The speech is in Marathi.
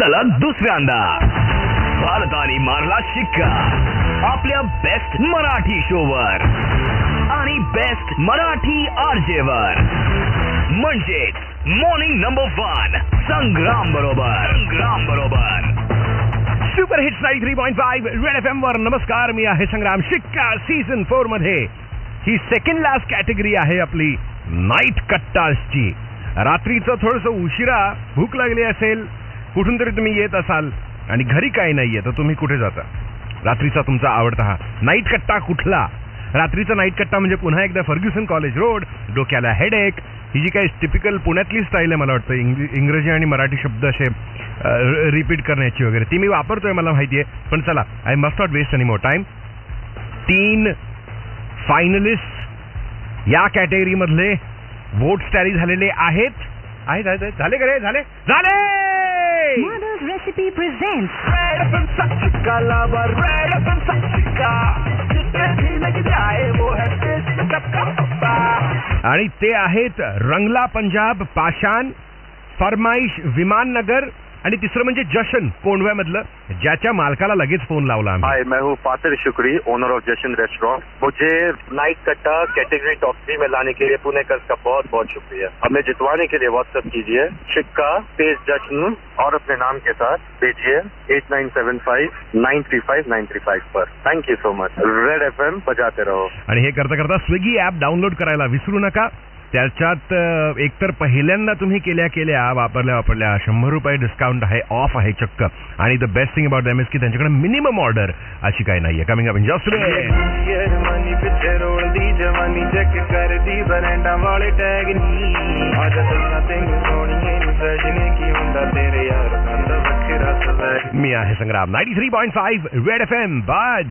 सलग दुसऱ्यांदा भारताने मारला शिक्का आपल्या बेस्ट मराठी शोवर आणि बेस्ट मराठी आरजे वर, म्हणजेच मॉर्निंग नंबर 1 संग्राम बरोबर सुपर हिट्स 93.5 रेड FM वर. नमस्कार, मी आहे संग्राम. शिक्का सीझन 4 मध्ये ही सेकंड लास्ट कॅटेगरी आहे आपली नाईट कट्टाची. रात्रीचं थोडंसं उशिरा भूक लागली असेल, कुठून तरी तुम्ही येत असाल आणि घरी काही नाहीये, तर तुम्ही कुठे जाता? रात्रीचा तुमचा आवडता हा नाईट कट्टा कुठला? रात्रीचा नाईट कट्टा म्हणजे पुन्हा एकदा फर्ग्युसन कॉलेज रोड, डोक्याला हेडेक. ही जी काही टिपिकल पुण्यातली स्टाईल आहे, मला वाटतं इंग्रजी आणि मराठी शब्द असे रिपीट करण्याची वगैरे, ती मी वापरतोय, मला माहिती आहे. पण चला, I must not waste any more time. 3 finalists या कॅटेगरी मधले वोट्स टॅली झालेले आहेत. झाले का रे? झाले. Mother's Recipe presents आणि ते आहेत रंगला पंजाब, पाषाण, फरमाईश, विमाननगर आणि तिसरं म्हणजे जशन, कोंडव्यामधलं, ज्याच्या मालकाला लगेच फोन लावला आम्ही. हाय, मैं हूँ Fatir Shukri, owner of Jashan restaurant. मुझे नाइट कट्टा कैटेगरी टॉप 3 में लाने के लिए पुणेकर का बहुत बहुत शुक्रिया. हमें जितवाने के लिए व्हाट्सएप कीजिए शिक्का स्पेस जशन और अपने नाम के साथ भेजिए 8975-935-935 पर. Thank you so much. Red FM बजाते रहो. आणि हे करता करता स्विगी ऍप डाउनलोड करायला विसरू नका. त्याच्यात एकतर पहिल्यांदा तुम्ही केल्या वापरल्या 100 रुपये डिस्काउंट आहे, ऑफ आहे चक्क. आणि the best thing about them is की त्यांच्याकडे मिनिमम ऑर्डर अशी काही नाहीये. कमिंग अप इन जस्ट मी आहे संग्राम. 93.5 red FM.